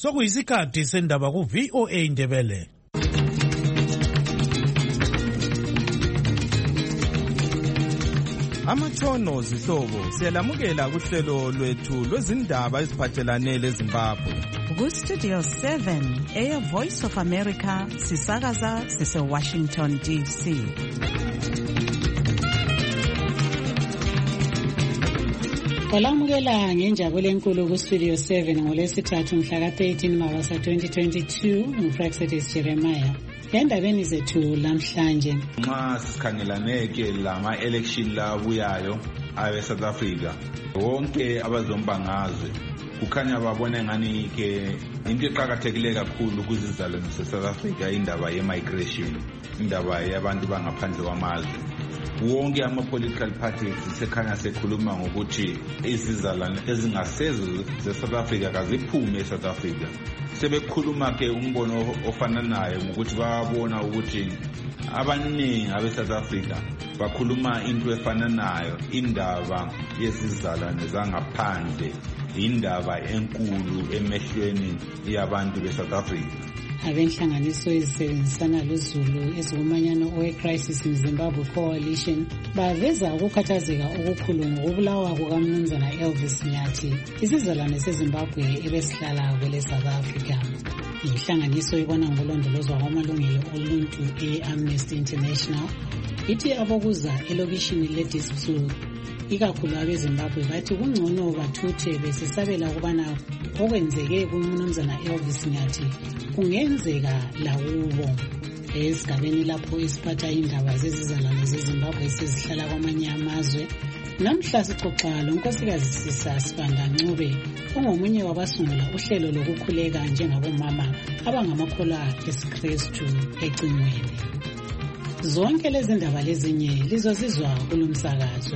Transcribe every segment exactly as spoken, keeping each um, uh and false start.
sokuyisikhathi sendaba ku-V O A Indebele. Amatshono zihlobo siyalamukela kuhlelo lwethu lwezindaba eziphathelane leZimbabwe. Ku-Studio seven, Air Voice of America, sisakaza sise-Washington D C. Kwalamukela ngenjabulo enkulu ku-Studio seven ngolwesithathu mhla ka-thirteen Mabasa twenty twenty-two nguFraxetis Jeremiah. Endabeni zethu lamhlanje nxa sikhangelaneke lama election labuyayo awe South Africa, wonke abazombangazwe kukhanya babona ngani ke into eqhakathekile kakhulu kuzizalwane ze-South Africa indaba ye-migration, indaba yabantu bangaphandle kwamazwe. Wonke ama-political parties sekhanya sekhuluma ngokuthi izizalwane ezingaseze ze-South Africa kaziphume e-South Africa. Sebekhuluma ke umbono ofananayo ngokuthi babona ukuthi abaningi abe-South Africa bakhuluma into efananayo, indaba yezizalwane zangaphandle indaba enkulu emehlweni yabantu be-South Africa. Abenhlanganiso ezisebenzisana loZulu ezikumanyano owe-Crisis in Zimbabwe Coalition baveza ukukhathazeka okukhulu ngokubulawa kukamnumzana Elvis Nyathi, isizalwane seZimbabwe ebesihlala kwele South Africa. Inhlanganiso ibona ngolondolozwa kwamalungelo oluntu e-Amnesty International ithi abokuza elokishini leDispsu ikakhulu abeZimbabwe bathi kungcono bathuthe besesabela ukubana okwenzeke kumnumzana Elvis Nyathi kungenzeka lakubo. Esigabeni lapho isiphatha indaba zezizalwane zeZimbabwe sezihlala kwamanye amazwe, namhla sixoxa lonkosikazi Sisa Sibanda Ncube ongomunye wabasungula uhlelo lokukhuleka njengabomama abangamakholwa esiKristu ecingweni. Zonke lezi ndaba lezinye lizozizwa kulomsakazo.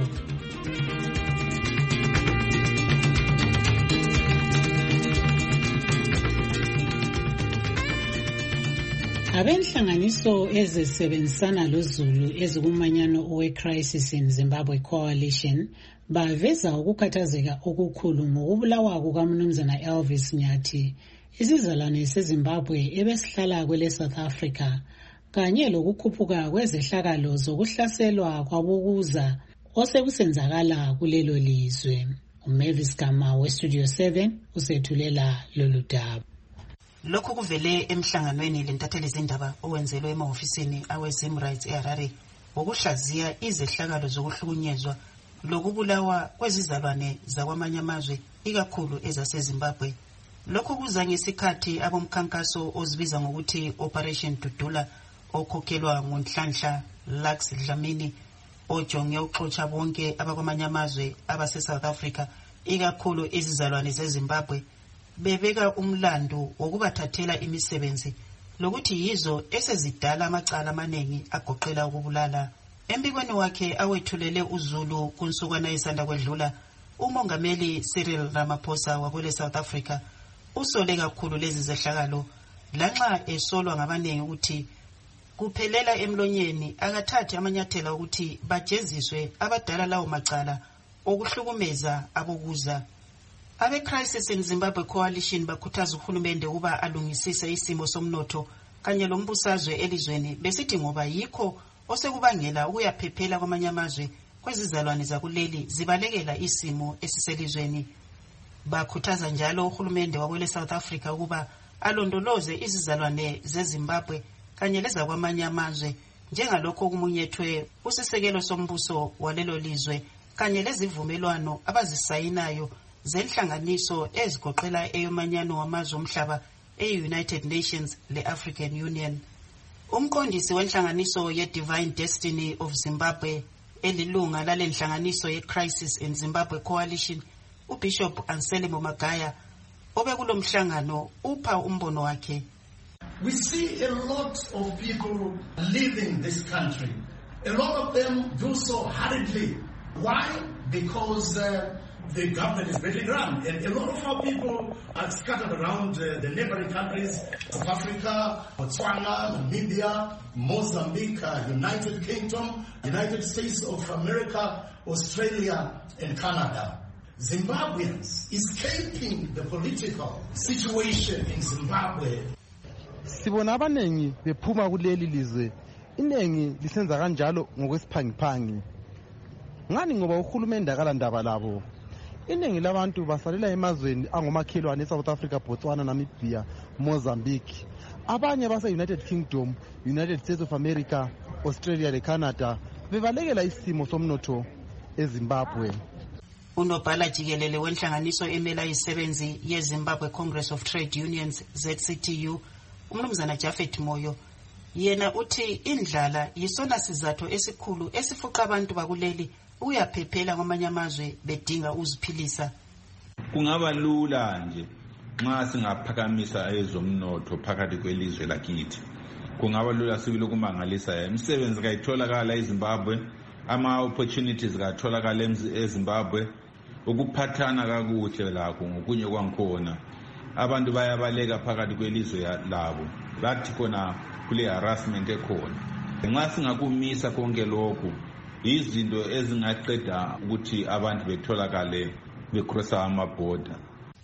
Abenhlanganiso ezisebenzisana loZulu ezikumanyano owe-Crisis in Zimbabwe Coalition baveza ukukhathazeka okukhulu ngokubulawa kukamnumzana Elvis Nyathi, isizalwane seZimbabwe ebesihlala kwele South Africa, kanye lokukhuphuka kwezehlakalo zokuhlaselwa kwabokuza osekusenzakala kulelo lizwe. uMavis Gama we-Studio seven usethulela lolu daba. Lokho kuvele emhlanganweni lentatheli zindaba owenzelwe emahofisini awe-Zim Rights eHarare wokuhlaziya izehlakalo zokuhlukunyezwa lokubulawa kwezizalwane zakwamanye amazwe ikakhulu ezaseZimbabwe. Lokho kuza ngesikhathi abomkhankaso ozibiza ngokuthi Operation Dudula okhokhelwa nguNhlanhla Lux Dlamini ojonge ukuxotsha bonke abakwamanye amazwe abase-South Africa ikakhulu izizalwane zeZimbabwe bebeka umlando wokubathathela imisebenzi lokuthi yizo esezidala amacala amaningi agoqela ukubulala. Embikweni wakhe awethulele uZulu kunsukwana esanda kwedlula, umongameli Cyril Ramaphosa wakwele South Africa usole kakhulu lezi zehlakalo, lanxa esolwa ngabaningi ukuthi kuphelela emlonyeni akathathi amanyathelo ukuthi bajeziswe abadala lawo macala okuhlukumeza abokuza. Abe-Crisis in Zimbabwe Coalition bakhuthaza uhulumende ukuba alungisise isimo somnotho kanye lombusazwe elizweni, besithi ngoba yikho osekubangela ukuyaphephela kwamanye amazwe kwezizalwane zakuleli zibalekela isimo esiselizweni. Bakhuthaza njalo uhulumende wakwele South Africa ukuba alondoloze izizalwane zeZimbabwe kanye lezakwamanye amazwe njengalokho okumunyethwe usisekelo sombuso walelo lizwe kanye lezivumelwano abazisayinayo zenhlanganiso ezigoqela eyomanyano wamazwe omhlaba e-United Nations le-African Union. Umqondisi wenhlanganiso ye-Divine Destiny of Zimbabwe elilunga lale nhlanganiso ye-Crisis in Zimbabwe Coalition, uBishop Anselmo Magaya, obekulo mhlangano upha umbono wakhe. We see a lot of people leaving this country. A lot of them do so hurriedly. Why? Because uh, the government is badly run, and a lot of our people are scattered around uh, the neighboring countries of Africa, Botswana, Namibia, Mozambique, uh, United Kingdom, United States of America, Australia, and Canada. Zimbabweans escaping the political situation in Zimbabwe. Sibona abanengi bephuma kuleli lizwe, inengi lisenza kanjalo ngokwesiphangiphangi. Ngani ngoba uhulumende akalandaba labo. Inengi labantu basalela emazweni angomakhelwane eSouth Africa, Botswana, Namibia, Mozambique. Abanye base United Kingdom, United States of America, Australia le Canada bebalekela isimo somnotho eZimbabwe. Unobhala jikelele wenhlanganiso emela isebenzi yeZimbabwe Congress of Trade Unions Z C T U, umnumzana Japhet Moyo, yena uthi indlala yisona sizathu esikhulu esifuqa abantu bakuleli uyaphephela kwamanye amazwe bedinga uziphilisa. Kungaba lula nje nxa singaphakamisa ezomnotho phakathi kwelizwe lakithi. Kungaba lula sibili ukumangalisa imisebenzi kayitholakala eZimbabwe, ama opportunities katholakala eZimbabwe, ukuphathana kakuhle lakho ngokunye kwankhona. Abantu bayabaleka phakathi kwelizwe labo. Bathi khona kule harassment ekhona. Nxa singakumisa konke lokhu, izinto ezingaqeda ukuthi abantu betholakale becrossa amaborder.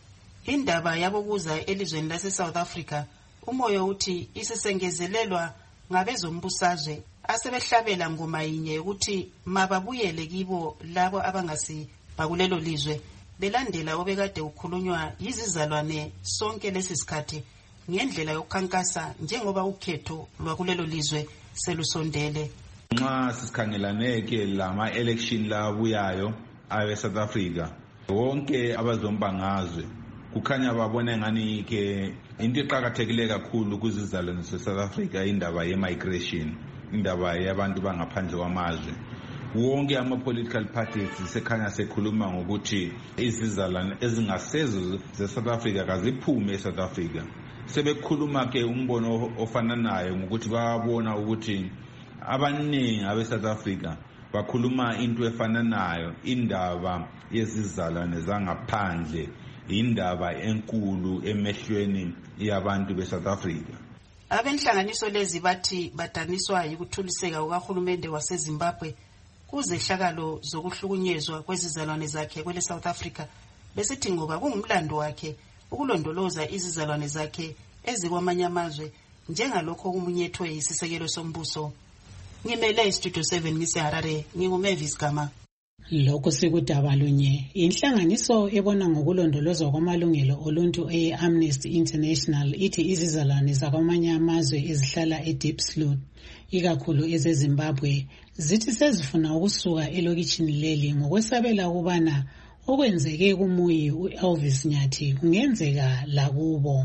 Indaba yabokuza elizweni lase South Africa, umoyo uthi isisengezelelwa ngabezombusazwe asebehlabela ngoma yinye ukuthi mababuyele kibo labo abangasi bakulelo lizwe belandela obekade ukhulunywa yizizalwane sonke lesisikhathi ngendlela yokukhankasa njengoba ukhetho lwakulelo lizwe selusondele. Nxa sisikhangelaneke lama election labuyayo awe South Africa, wonke abazombangazwe kukhanya babona ngani ke into eqhakathekile kakhulu kuzizalwane ze-South Africa indaba ye-migration, indaba yabantu bangaphandle kwamazwe. Wonke ama-political parties sekhanya sekhuluma ngokuthi izizalwane ezingasezo ze-South Africa kaziphume e-South Africa. Sebekhuluma ke umbono ofananayo ngokuthi babona ukuthi abaningi abe-South Africa bakhuluma into efananayo, indaba yezizalwane zangaphandle, indaba enkulu emehlweni yabantu be-South Africa. Abenhlanganiso lezi bathi badaniswa yikuthuliseka ukahulumende waseZimbabwe kuzehlakalo zokuhlukunyezwa kwezizalwane zakhe kwele South Africa, besithi ngoba kungumlando wakhe ukulondoloza izizalwane zakhe ezikwamanye amazwe njengalokho okumunyethwe yisisekelo sombuso. Ngimele iStudio seven ngiseHarare, nginguMavis Gama. Lokho sikudaba lunye, inhlanganiso ebona ngokulondolozwa kwamalungelo oluntu e-Amnesty International ithi izizalwane zakwamanye amazwe ezihlala eDiepsloot, ikakhulu ezeZimbabwe, zithi sezifuna ukusuka elokitshini leli ngokwesabela ukubana okwenzeke kumuyi u-Elvis Nyathi kungenzeka lakubo.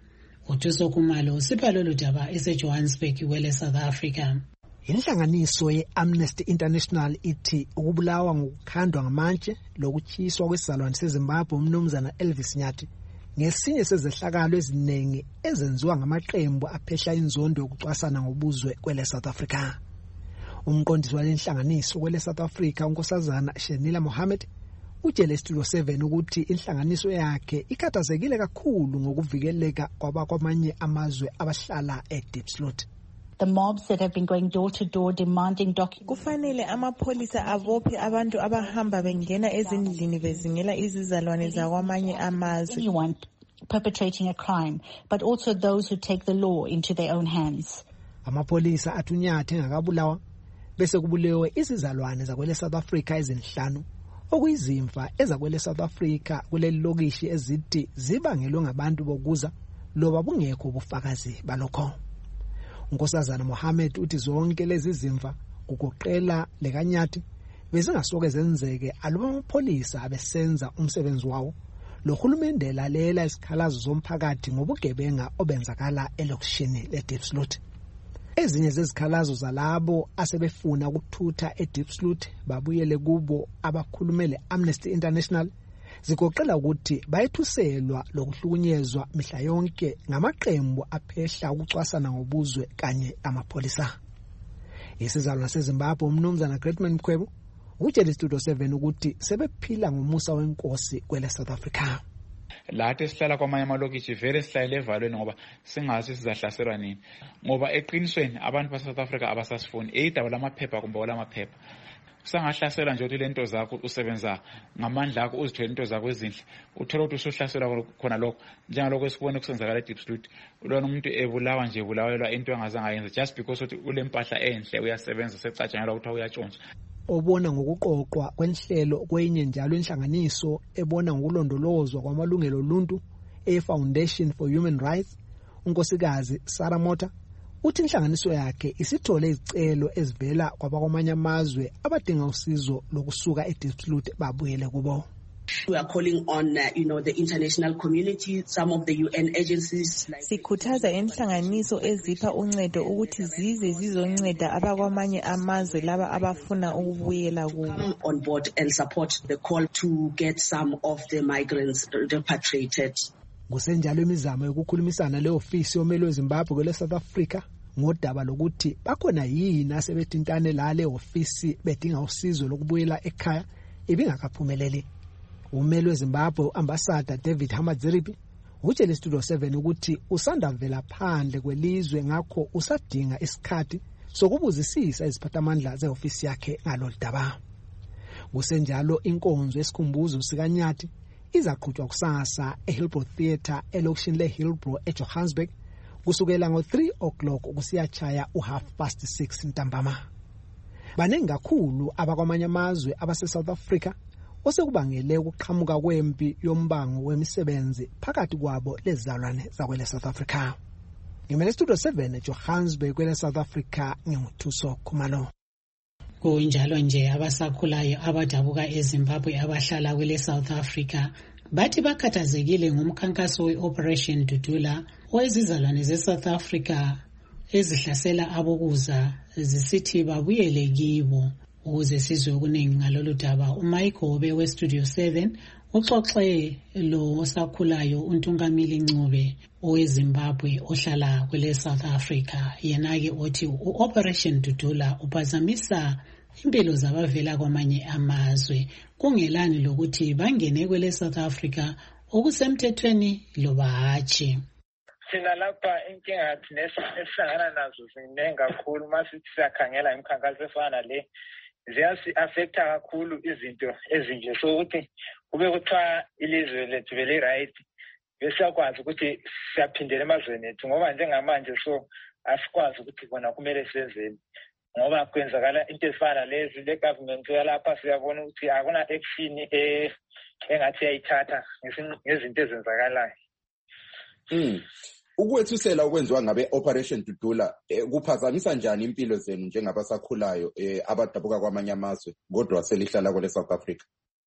Uthuso Khumalo sipha lolu daba eseJohannesburg kwele South Africa. Inhlanganiso ye-Amnesty International ithi ukubulawa ngokukhandwa ngamatshe lokutshiswa kwesizalwane seZimbabwe umnumzana Elvis Nyathi ngesinye sezehlakalo eziningi ezenziwa ngamaqembu aphehla inzondo yokucwasana ngobuzwe kwele South Africa. Umqondisi walenhlanganiso kwele South Africa unkosazana Shenila Mohammed utshele Studio seven ukuthi inhlanganiso yakhe ikhathazekile kakhulu ngokuvikeleka kwabakwamanye amazwe abahlala eDiepsloot. The mobs that have been going door to door demanding documents. Kufanele amapolisa abophe abantu abahamba bengena ezindlini bezingela izizalwane zakwamanye amazwe. Anyone perpetrating a crime, but also those who take the law into their own hands. Amapolisa athunyathi engakabulawa bese kubulewe izizalwane zakwele South Africa ezinhlanu okuyizimfa ezakwele South Africa kuleli lokishi ezithi zibangelwe ngabantu bokuza loba bungekho ubufakazi balokho. Unkosazana Mohammed uthi zonke lezi zimfa kugoqela lekanyathi bezingasoke zenzeke aluba amapolisa abesenza umsebenzi wawo lohulumende lalela isikhalazo zomphakathi ngobugebenga obenzakala elokishini leDiepsloot. Ezinye zezikhalazo zalabo asebefuna ukuthutha eDiepsloot babuyele kubo abakhulumele Amnesty International zigoqela ukuthi bayethuselwa lokuhlukunyezwa mihla yonke ngamaqembu aphehla ukucwasana ngobuzwe kanye amapolisa. Isizalwane seZimbabwe umnumzana Greatman Mkhwebo utshela iStudio seven ukuthi sebephila ngomusa wenkosi kwele South Africa. Lathi esihlala kwamanye amalokishi vele sihlale evalweni ngoba singazi sizahlaselwa nini, ngoba eqinisweni abantu baseSouth Africa abasasifuni eyidaba lamaphepha kumbe olamaphepha. usangahlasela nje ukuthi lento zakho usebenza ngamandla akho uzithwele into zakho ezinhle uthola ukuthi usuhlasela khona lokho njengalokho esibone kusenzakala eDeepsloot ulona umuntu ebulawa nje ebulawelwa into engazange ayenze just because ukuthi ulempahla enhle uyasebenza secatshangelwa ukuthi uyatshontsha. Obona ngokuqoqwa kwenhlelo kwenye njalo inhlanganiso ebona ngokulondolozwa kwamalungelo oluntu e-Foundation for Human Rights, unkosikazi Sarah Mota uthi inhlanganiso yakhe isithole izicelo ezivela kwabakwamanye amazwe abadinga usizo lokusuka eDeepsloot babuyele kubo. We are calling on, uh, you know, the international community, some of the U N agencies. Sikhuthaza inhlanganiso ezipha uncedo ukuthi zize zizonceda abakwamanye amazwe laba abafuna ukubuyela kubo. On board and support the call to get some of the migrants repatriated. Kusenjalo imizamo yokukhulumisana le ofisi yomelo weZimbabwe kwele South Africa ngodaba lokuthi bakhona yini asebethintane la le ofisi bedinga usizo lokubuyela ekhaya ibingakaphumeleli. Umelo weZimbabwe ambassador David Hamadziripi utshele Studio seven ukuthi usanda vela phandle kwelizwe ngakho usadinga isikhathi sokubuzisisa iziphathamandla zeofisi yakhe ngalodaba. Kusenjalo inkonzo esikhumbuzo sikanyathi izaqhutshwa kusasa eHillbrow Theatre elokishini leHillbrow eJohannesburg kusukela ngo three o'clock kusiyachaya u half past six ntambama. Banengi kakhulu abakwamanye amazwe abase South Africa osekubangele ukuqhamuka kwempi yombango wemisebenzi phakathi kwabo lezizalwane zakwele South Africa. Ngimele Studio seven eJohannesburg kwele South Africa ngimuthuso Khumalo. Kunjalo nje abasakhulayo abadabuka eZimbabwe abahlala kwele South Africa bathi bakhathazekile ngomkhankaso we-Operation Dudula owezizalwane ze-South Africa ezihlasela abokuza zisithi babuyele kibo. Ukuze sizwe okuningi ngalolu daba uMichael Obe we-Studio seven uxoxe lo osakhulayo uNtungamili Ncube oweZimbabwe ohlala kwele South Africa. Yena-ke othi u-Operation Dudula uphazamisa impilo zabavela kwamanye amazwe kungelani lokuthi bangene kwele South Africa okusemthethweni loba hatshi. Sina lapha inkinga thina esihlangana nazo ziningi kakhulu masithi siyakhangela imikhankaso efana le ziyasi affecta kakhulu izinto ezinje so ukuthi kube kuthiwa ilizwe lethu vele right besiyakwazi ukuthi siyaphindela emazweni ethu ngoba njengamanje so asikwazi ukuthi bona kumele senzeni ngoba kwenzakala into efana lezi le government yalapha siyabona ukuthi akuna action eh engathi yayithatha ngezinto ezenzakalayo. Mm. Ukwethusela okwenziwa ngabe Operation Dudula eh, kuphazamisa njani impilo zenu njengabasakhulayo eh, abadabuka kwamanye amazwe kodwa selihlala kwele South Africa?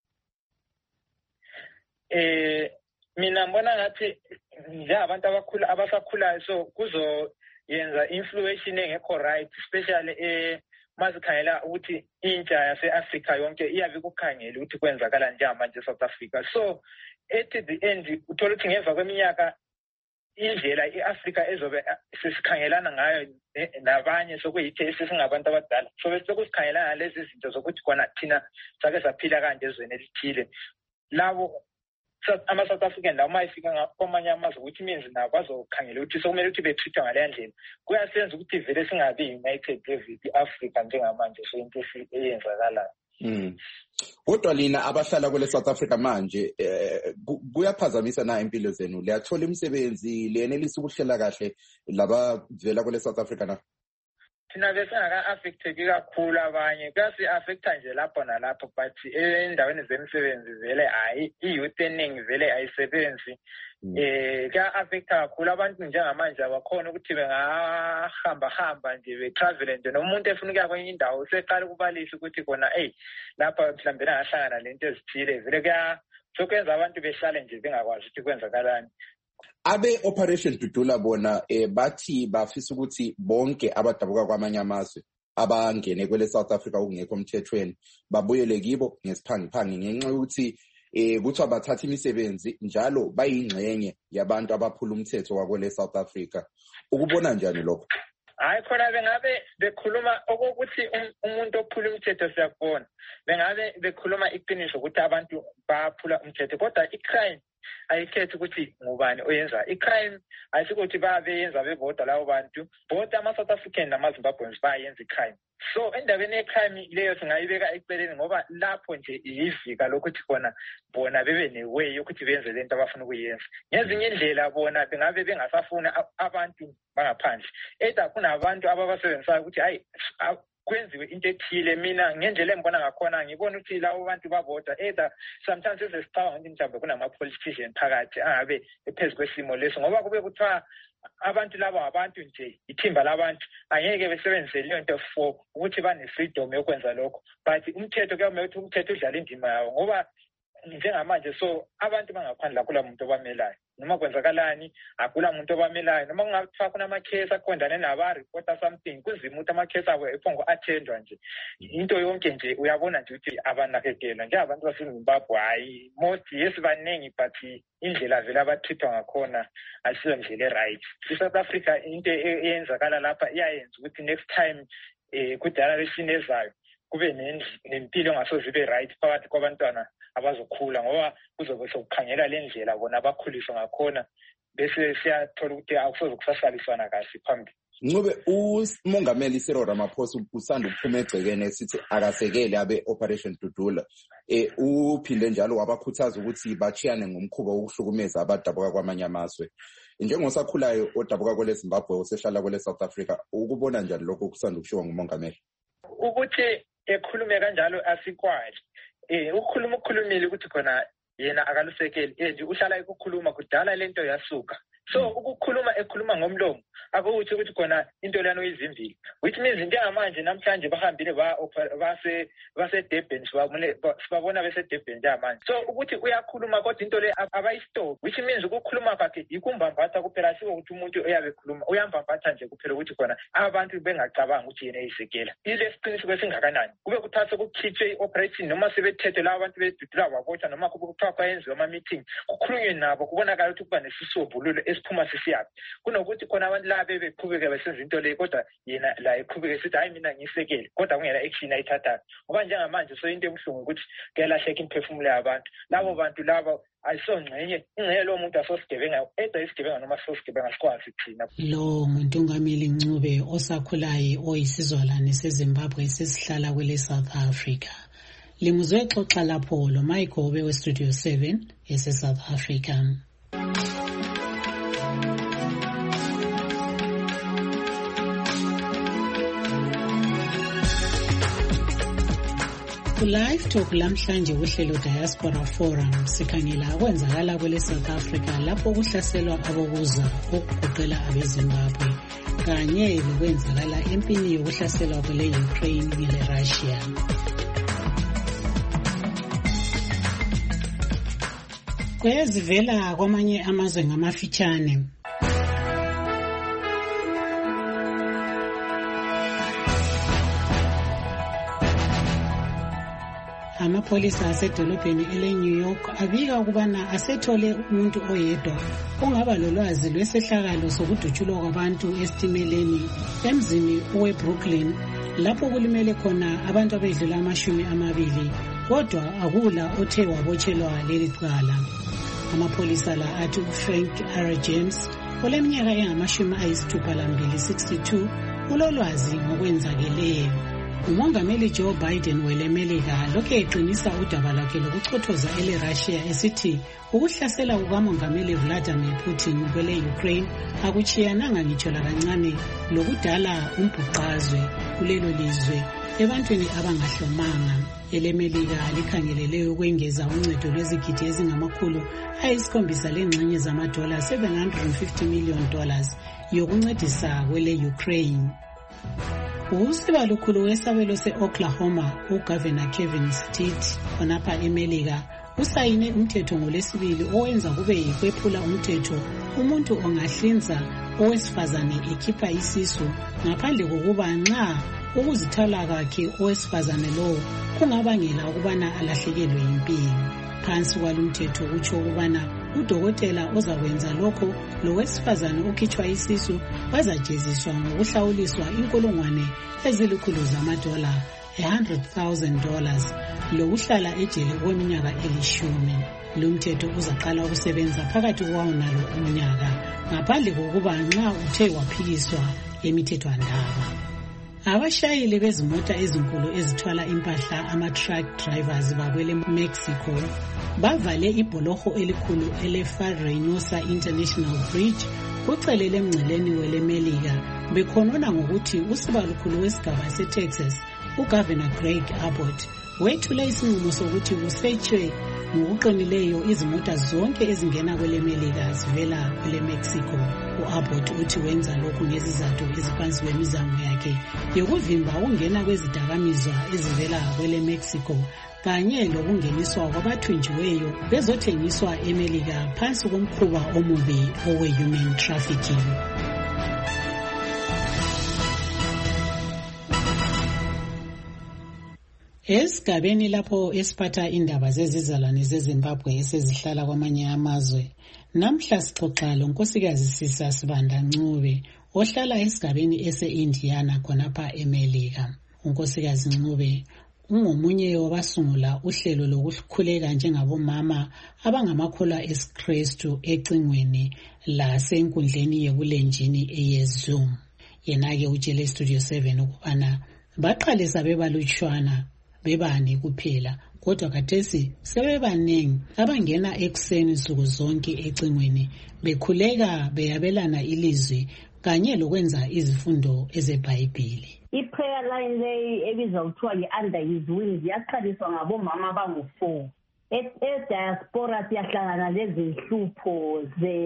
Eh mina ngibona ngathi nje abantu abakhula abasakhulayo so kuzo yenza influence engekho right especially eh masikhangela ukuthi intsha yase-Africa yonke iyabe kukhangela ukuthi kwenzakala njani manje eSouth Africa so at the end uthola ukuthi ngemva kweminyaka indlela iAfrica ezobe sesikhangelana ngayo nabanye sokuyithi sesingabantu abadala so bese kusikhangelana lezi zinto zokuthi kona thina sake saphila kanje ezweni elithile labo ama South African la uma ifika kwamanye amazwe ukuthi means nabo bazokhangela ukuthi sokumele ukuthi betreatwa ngale ndlela kuyasenza ukuthi vele singabi united with iAfrica njengamanje so into eyenzakalayo. Mm. Kodwa lina abahlala kwele South Africa manje eh, kuyaphazamisa na impilo zenu liyathola imisebenzi lenelisa ukuhlela kahle laba vela kwele South Africa na? Thina bese ngaka affected kakhulu abanye kasi affecta nje lapho nalapho but endaweni zemisebenzi vele hayi iyouth eningi vele ayisebenzi. Eh ka affecta kakhulu abantu njengamanje abakhona ukuthi bengahamba hamba nje be travel nje nomuntu efuna ukuya kwenye indawo seqala kubalisa ukuthi kona hey lapha mhlambe ngahlangana lento ezithile vele kuya sokwenza abantu behlale nje bengakwazi ukuthi kwenzakalani. Abe Operation Dudula bona eh, bathi bafisa ukuthi bonke abadabuka kwamanye amazwe abangene kwele South Africa okungekho umthethweni babuyele kibo ngesiphangiphangi ngenxa ukuthi eh kuthi abathatha imisebenzi njalo bayingxenye yabantu abaphula umthetho wakwele South Africa. Ukubona njani lokho? Hayi khona bengabe bekhuluma okokuthi umuntu ophula umthetho siyakubona bengabe bekhuluma iqiniso ukuthi abantu baphula umthetho kodwa icrime ayikhethi ukuthi ngubani oyenza icrime ayisikuthi babe yenza bebodwa labo bantu both ama South African nama Zimbabweans bayenza icrime So endabeni yecrime leyo singayibeka eceleni ngoba lapho nje yivika lokuthi khona bona bebe neway yokuthi benze lento abafuna ukuyenza. Ngezinye indlela bona bengabe bengasafuna abantu bangaphandle. Either kunabantu ababasebenzisayo ukuthi hayi kwenziwe into ethile. Mina ngendlela engibona ngakhona ngibona ukuthi labo bantu babodwa either sometimes sesicabanga ukuthi mhlawumbe kunama-politician phakathi angabe ephezu kwesimo leso ngoba kube kuthiwa abantu laba abantu nje ithimba labantu angeke besebenzise leyo nto for ukuthi bane-freedom yokwenza lokho, but umthetho kuyamele ukuthi umthetho udlala indima yawo ngoba njengamanje so abantu bangaphandle akula muntu obamelayo noma kwenzakalani akula muntu obamelayo noma kungathiwa kunamakhesi aqondane naba-reporter something kuzima ukuthi amakhesi abo ephongo athendwa nje into yonke nje uyabona nje ukuthi abanakekelwa njengabantu baseZimbabwe hayi most yes baningi but indlela vele abathithwa ngakhona asiyo ndlela e-right. I-South Africa into eyenzakala lapha iyayenza ukuthi next time um ku-generation ezayo kube nempilo engasoze ibe right phakathi kwabantwana abazokhula ngoba kuzobe sokukhangela le ndlela bona abakhuliswa ngakhona bese siyathola ukuthi akusoze kusahlaliswana kahle phambili. Ncube umongameli Cyril Ramaphosa usanda ukuphuma egcekeni esithi akasekele abe Operation Dudula eh uphinde njalo wabakhuthaza ukuthi bachiyane ngomkhuba wokuhlukumeza abadabuka kwamanye amazwe. Njengosakhulayo odabuka kwele Zimbabwe osehlala kwele South Africa ukubona njani lokho kusanda ukushiwa ngumongameli? Ukuthi ekhulume kanjalo asikwazi eh ukukhuluma ukukhulumile ukuthi khona yena akalusekeli eh nje uhlala ekukhuluma kudala lento yasuka. So ukukhuluma ekhuluma ngomlomo akuthi ukuthi khona into lana oyizimbili which means njengamanje namhlanje bahambile ba base base Durban sibabona bese Durban njengamanje. So ukuthi uyakhuluma kodwa into le abayistop which means ukukhuluma kwakhe ikumbambatha kuphela siko ukuthi umuntu oyabe khuluma uyambambatha nje kuphela ukuthi khona abantu bengacabanga ukuthi yena eyisekela. Ile siqiniseko esingakanani kube kuthatha ukukhitshwe operation noma sebethethe la abantu bedudula babotha noma kuthiwa kwayenziwa ama meeting kukhulunywe nabo kubonakala ukuthi kuba nesisobhululo esiphuma sisiyaphi kunokuthi khona abantu la bebeqhubeka besenza into le kodwa yena la eqhubeka sithi hayi mina ngisekele kodwa kungela action ayithathayo ngoba njengamanje so into ebuhlungu ukuthi kuyalahleka imphefumulo yabantu labo bantu labo ayisongcenye ingeke lo muntu asosigebenga edwa isigebenga noma sosigebenga sikwazi thina. Lo muntu ungameli Ncube osakhulayo oyisizwalane seZimbabwe sesihlala kwele South Africa. Limuzwe xoxa lapho lo Michael we Studio seven ese South Africa. Live Talk lamhlanje uhlelo Diaspora Forum sikhangela kwenzakala kwele South Africa lapho kuhlaselwa abokuza okugoqela abeZimbabwe kanye lokwenzakala empini yokuhlaselwa kwele Ukraine nele Russia. Kwezivela kwamanye amazwe ngamafitshane. Amapolisa asedolobheni ele-New York abika ukubana asethole umuntu oyedwa ongaba lolwazi lwesehlakalo sokudutshulwa kwabantu esitimeleni emzini owe-Brooklyn lapho kulimele khona abantu abedlula amashumi amabili kodwa akula othe wabotshelwa leli cala. Amapolisa la athi uFrank R. James oleminyaka engamashumi ayisithupha lambili sixty-two ulolwazi ngokwenzakeleyo. Umongameli Joe Biden welemelika lokhu eqinisa udaba lwakhe lokuchothoza ele-Russia esithi ukuhlasela kukamongameli Vladimir Putin kwele Ukraine akuchiyananga ngitsho lakancane lokudala umbhuqazwe kulelo lizwe ebantwini abangahlomanga. Elemelika likhangelele ukwengeza uncedo lwezigidi ezingamakhulu ayisikhombisa lengxenye zamadola seven hundred fifty million dollars yokuncedisa kwele Ukraine. Usiba lukhulu wesabelo se-Oklahoma uGovernor Kevin Stitt khonapha eMelika usayine umthetho ngolesibili owenza kube yikwephula umthetho umuntu ongahlinza owesifazane ekhipha isisu ngaphandle kokuba nxa ukuzithala kwakhe owesifazane lowo kungabangela ukubana alahlekelwe impilo. Phansi kwalumthetho utsho ukubana udokotela ozakwenza lokho lowesifazane ukhitshwa isisu bazajeziswa ngokuhlawuliswa inkulungwane ezilikhulu zamadola one hundred thousand dollars lokuhlala ejele kweminyaka elishumi. Lumthetho uzaqala ukusebenza phakathi kwawo nalo umnyaka ngaphandle kokuba nxa uthe waphikiswa emithethwandaba. Abashayeli bezimota ezinkulu ezithwala impahla ama-truck drivers bakwele Mexico bavale ibholoho elikhulu ele-Far Reynosa International Bridge kucelele emngceleni welemelika bekhonona ngokuthi usiba lukhulu wesigaba seTexas uGovernor Greg Abbott wethule isinqumo sokuthi kusetshwe ngokuqinileyo izimota zonke ezingena kwelemelika zivela kwele Mexico. U-Abbott uthi wenza lokhu ngezizathu eziphansi kwemizamo yakhe yokuvimba ukungena kwezidakamizwa ezivela kwele Mexico kanye lokungeniswa kwabathunjiweyo bezothengiswa emelika phansi komkhuba omubi owe-human trafficking. Esigabeni lapho esiphatha indaba zezizalwane zeZimbabwe esezihlala kwamanye amazwe, namhla sixoxa lonkosikazi Sisa Sibanda Ncube ohlala esigabeni ese-Indiana khonapha eMelika. Unkosikazi Ncube ungomunye wabasungula uhlelo lokukhuleka njengabomama abangamakholwa esiKristu ecingweni lasenkundleni yebulenjini eyeZoom. Yena-ke utshele Studio seven ukubana baqalisa bebalutshwana bebani kuphela kodwa khathesi sebebanengi abangena ekuseni nsuku zonke ecingweni bekhuleka beyabelana ilizwi kanye lokwenza izifundo ezeBhayibheli. I-prayer line leyi ebizwa kuthiwa yi-Under His Wings yaqaliswa ngabomama abangu-four. E-diaspora siyahlangana lezinhlupho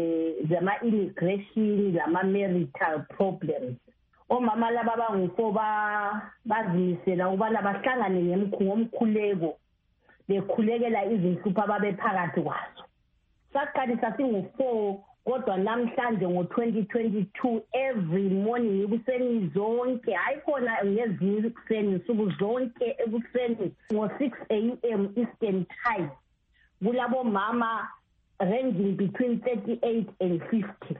zama-immigration lama-marital problems. Omama laba abangu-four bazimisela ukubana bahlangane ngomkhuleko bekhulekela izinhlupho ababephakathi kwazo. Saqalisa singu-four kodwa namhlanje ngo-twenty twenty-two every morning ekuseni zonke hayi khona ngezinye ekuseni nsuku zonke ekuseni ngo-six a m Eastern Time kulabo mama ranging between thirty-eight and fifty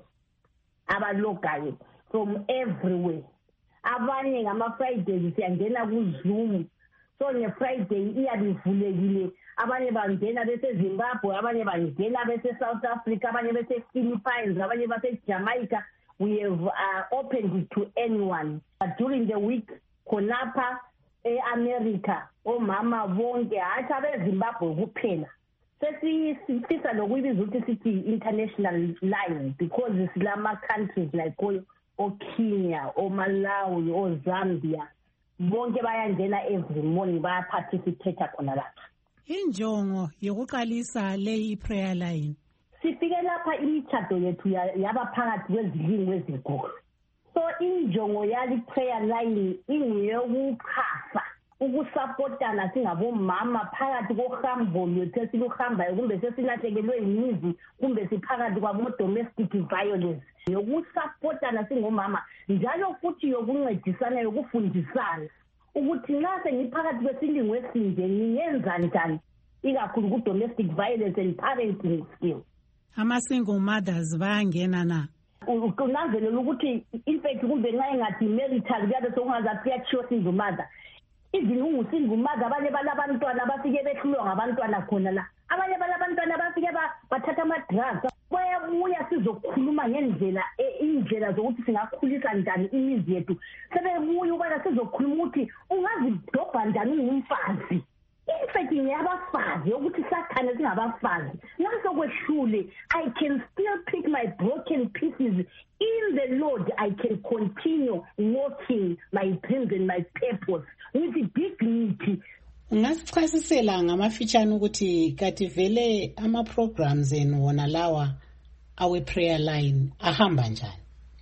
abalogayo from everywhere. Abanye ngama-Fridays siyangena ku-Zoom so nge-Friday iyabe ivulekile. Abanye bangena bese Zimbabwe, abanye bangena bese South Africa, abanye bese Philippines, abanye bese Jamaica. We have uh, opened it to anyone. But during the week, khonapha e-America, omama bonke hathi abeZimbabwe kuphela. Sesifisa lokuyibiza ukuthi sithi international line because silama countries like o-Kenya, o-Malawi, o-Zambia. Bonke bayangena every morning bayaparticipate khona lapha. Injongo yokuqalisa leyi prayer line. Sifike lapha imithado yethu yaba phakathi kwezilimi ezinkulu. So injongo yali prayer line ingeyokukhasa, ukusupportana singabomama phakathi kohambo lwethu esiluhambayo kumbe sesilahlekelwe yimizi kumbe siphakathi kwabo domestic violence. Yokusupportana singomama njalo futhi yokuncedisana yokufundisana. Ukuthi nxa sengiphakathi kwesilingo esinje ngiyenza njani ikakhulu ku-domestic violence and parenting skill. Ama-single mothers bayangena na? Kunanzelela ukuthi in fact kumbe nxa engathi marital kuyabe sokungazathi kuyathiwa single mother. Even ungu-single mother abanye balabantwana bafike behlulwa ngabantwana khona la. Abanye balabantwana bafike bathatha ama-drugs. Bayabuya sizokhuluma ngendlela indlela zokuthi singakhulisa njani imizi yethu. Sebebuya ubana sizokhuluma ukuthi ungazidobha njani ungumfazi. In fact ngiyabafazi ukuthi sakhane singabafazi. Naso kwehlule I can still pick my broken pieces in the Lord. I can continue walking my dreams and my purpose with dignity. Ungasichasisela ngamafitshane ukuthi kathi vele ama-programs enu wona lawa awe prayer line ahamba njani?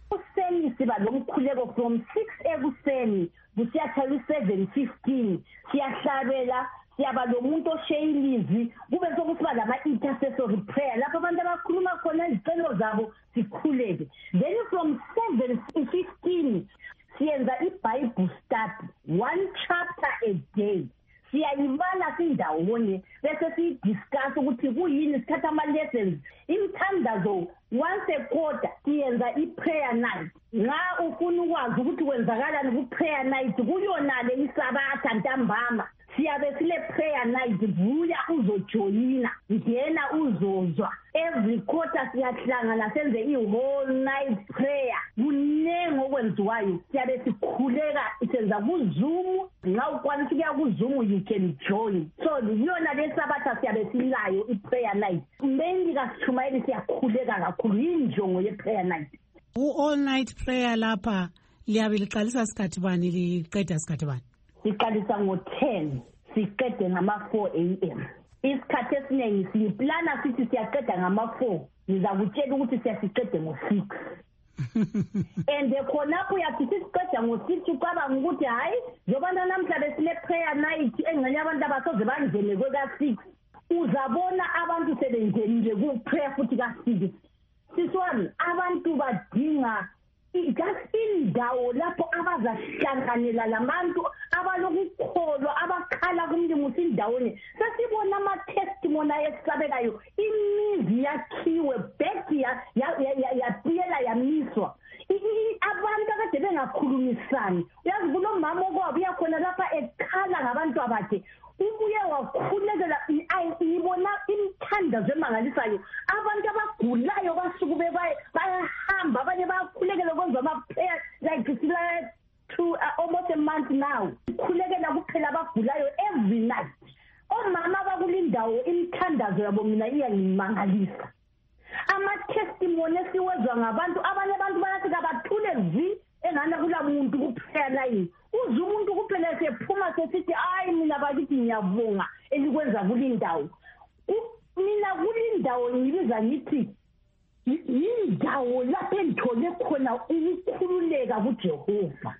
Useni siba lomkhuleko from six ekuseni kusiyathela u-seven fifteen siyahlabela siyaba lomuntu osheyilizi kube sokusiba lama-intercessory prayer lapho abantu abakhuluma khona izicelo zabo sikhuleke. Then from seven fifteen siyenza i-Bible study one chapter a day. Siyayibala sindawonye bese sidiscuss ukuthi kuyini sithatha ama-lessons. Imthandazo once a quarter siyenza i-prayer night. Nxa ufuna ukwazi ukuthi kwenzakalani ku-prayer night kuyonale isabatha ntambama siyabe sile prayer night vuya uzojoyina ngena uzozwa. Every quarter siya siyahlangana senze i-whole night prayer kuningi okwenziwayo siyabe sikhuleka senza kuZoom nxa ukwanisa ukuya kuZoom you can join so yona lesabatha siyabe silayo i-prayer night mainly kasitshumayeli siyakhuleka kakhulu yinjongo ye-prayer night u-all night prayer lapha liyabe liqalisa sikhathi bani liqeda sikhathi bani siqalisa ngo-ten siqede ngama-four a m isikhathi esiningi siyiplana sithi siyaqeda ngama-four ngizakutshela ukuthi siyasiqede ngo-six and khonapho uyathi sisiqeda ngo-six ucabanga ukuthi hhayi njengoba namhla besine-prayer night engxenye abantu abasoze bangene kweka-six uzabona abantu sebengenile ku-prayer futhi ka-six siswami abantu badinga just indawo lapho abazahlanganela labantu abalokukholwa abakhala kumlungu indawonye sesibona ama-testimony ayesabekayo imizi yakhiwe bheki yapiyela yamiswa abantu akade bengakhulumisani uyazi kunomama okwabo uyakhona lapha ekhala ngabantu abakhe ubuye wakhulekela ngibona imithandazo emangalisayo abantu abagulayo basuku bayahamba abanye bayakhulekela kwenza ama-prayer like sila to uh, almost a month now khulekela kuphela abagulayo every night omama abakulindawo imithandazo yabo mina iyangimangalisa ama-testimony esiwezwa ngabantu abanye abantu bayathi kabathule zi engane kula muntu kuphela line uze umuntu kuphela sephuma sesithi hayi mina bakithi ngiyavunga elikwenza kulindawo mina kulindawo ngibiza ngithi yindawo lapho engithole khona ukukhululeka kuJehova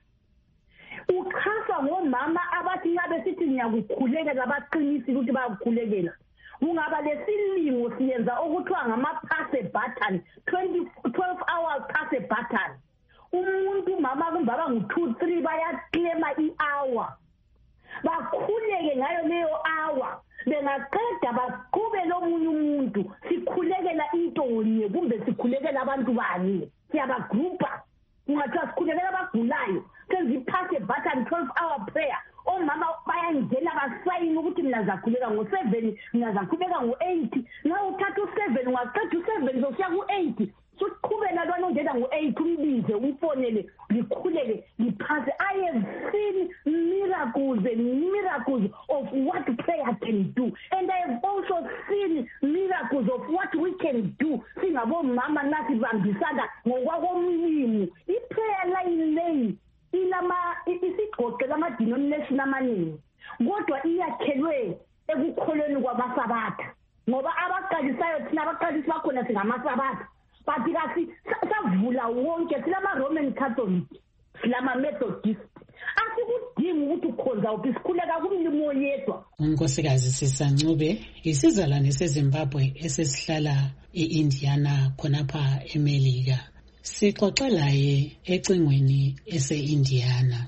ukhasa ngomama abathi ngabe sithi ngiyakukhulekela baqinisile ukuthi bayakukhulekela ungaba lesilingo siyenza okuthiwa ngama-pass a button twelve hours pass a button umuntu mama kumbaba ngu-two three bayaclaima i-hour bakhuleke ngayo leyo hour bengaqeda baqhubele omunye umuntu sikhulekela into nye kumbe sikhulekela abantu banye siyabagrupa kungathiwa sikhulekela abagulayo senza i-pass a button twelve hour prayer omama bayangena basayini ukuthi mina zakhuleka ngo-seven mina zakhuleka ngo-eight nxa uthatha u-seven ungaqeda u-seven zosiya ku-eight suqhubela lwana ongena ngu-eight umbize umfonele likhuleke liphase I have seen miracles and miracles of what prayer can do and I have also seen miracles of what we can do singabomama nathi bambisana ngokwakomlimu i-prayer line leyi ilama isigoqela ama-denomination amaningi kodwa iyakhelwe ekukholweni kwabasabatha ngoba abaqalisayo thina abaqalisi bakhona singamasabatha but kasi savula wonke silama-Roman Catholic silama-Methodist asikudingi ukuthi ukhonza uphi sikhuleka kumlimo yedwa unkosikazi Sisancube isizalwane seZimbabwe esesihlala e-Indiana khonapha eMelika sixoxa laye ecingweni ese-Indiana.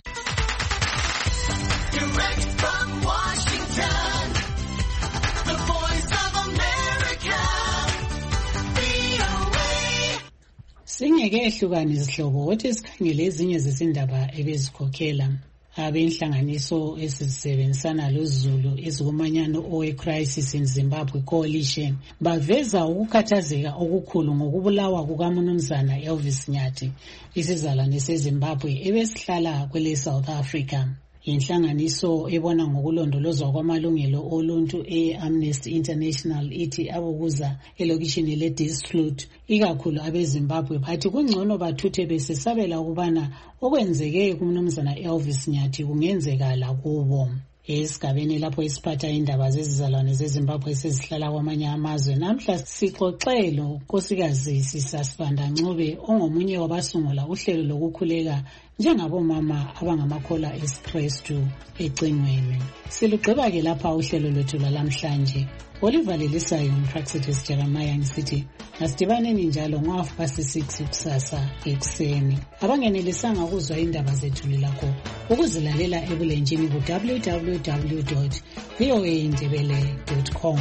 Direct from Washington, the voice of America, V O A. Singeke ehlukane izihlobo othi sikhangele ezinye zezindaba ebezikhokhela abenhlanganiso esisebenzisana loZulu ezikumanyano owe Crisis in Zimbabwe Coalition baveza ukukhathazeka okukhulu ngokubulawa kukaMnumzana Elvis Nyathi isizalwane seZimbabwe ebesihlala kwele South Africa. Inhlanganiso ebona ngokulondolozwa kwamalungelo oluntu e-Amnesty International ithi abokuza elokishini le-Dispute ikakhulu abeZimbabwe bathi kungcono bathuthe besesabela ukubana okwenzeke kuMnumzana Elvis Nyathi kungenzekala kubo. Esigabeni lapho isiphatha indaba zezizalwane zeZimbabwe esezihlala kwamanye amazwe namhla sixoxelo nkosikazi Sisasibanda Ncube ongomunye wabasungula uhlelo lokukhuleka njengabomama abangamakholwa eSikrestu ecingweni. Silugqiba ke lapha uhlelo lwethu lwalamhlanje. Oliver Lelisayo umPraxis Jeremiah ngisithi asidibaneni njalo ngo-half past six kusasa ekuseni. Abangenelisanga ukuzwa indaba zethu lilakho ukuzilalela ebulenjini ku w w w dot v o a ndebele dot com.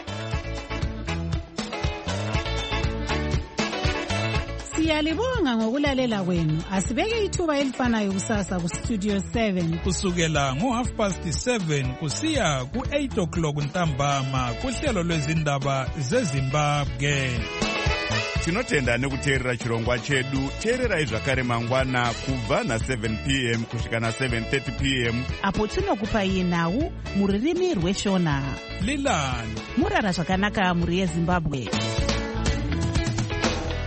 Siyalibonga ngokulalela kwenu. Asibeke ithuba elifanayo kusasa ku Studio seven kusukela ngo half past seven kusiya ku eight o'clock ntambama kuhlelo lwezindaba zeZimbabwe. tinotenda nekuteerera chirongwa chedu. Teererai zvakare mangwana kubva na-seven p m kusvika na-seven thirty p m apo tinokupai nhau mururimi rweshona. Lilan murara zvakanaka muri yeZimbabwe.